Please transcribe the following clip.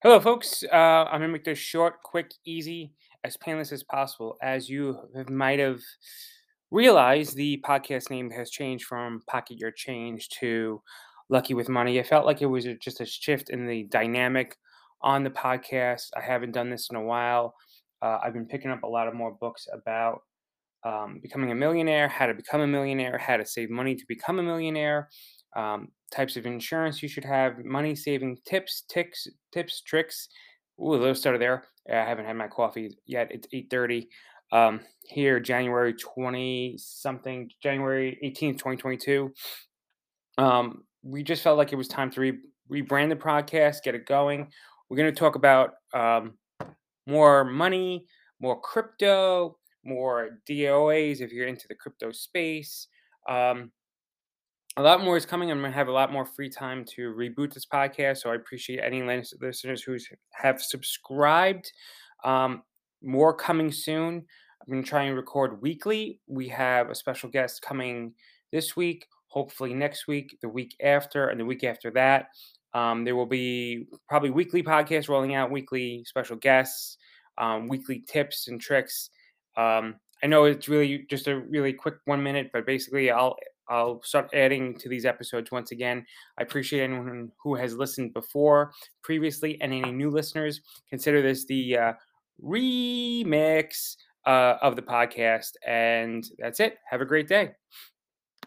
Hello, folks. I'm gonna make this short, quick, easy, as painless as possible. As might have realized, the podcast name has changed from "Pocket Your Change" to "Lucky with Money." I felt like it was just a shift in the dynamic on the podcast. I haven't done this in a while. I've been picking up a lot of more books about becoming a millionaire, how to become a millionaire, how to save money to become a millionaire, types of insurance you should have, money saving tips, tricks. Ooh, let's start there. I haven't had my coffee yet. It's 8:30 here, January 20 something, January 18th, 2022. We just felt like it was time to rebrand the podcast, get it going. We're going to talk about more money, more crypto, more DOAs if you're into the crypto space. Um, a lot more is coming. I'm going to have a lot more free time to reboot this podcast. So I appreciate any listeners who have subscribed. Um, More coming soon. I'm going to try and record weekly. We have a special guest coming this week, hopefully next week, the week after, and the week after that. There will be probably weekly podcasts rolling out, weekly special guests, weekly tips and tricks. I know it's really just a really quick 1 minute, but basically, I'll start adding to these episodes once again. I appreciate anyone who has listened before, previously, and any new listeners. Consider this the remix of the podcast. And that's it. Have a great day.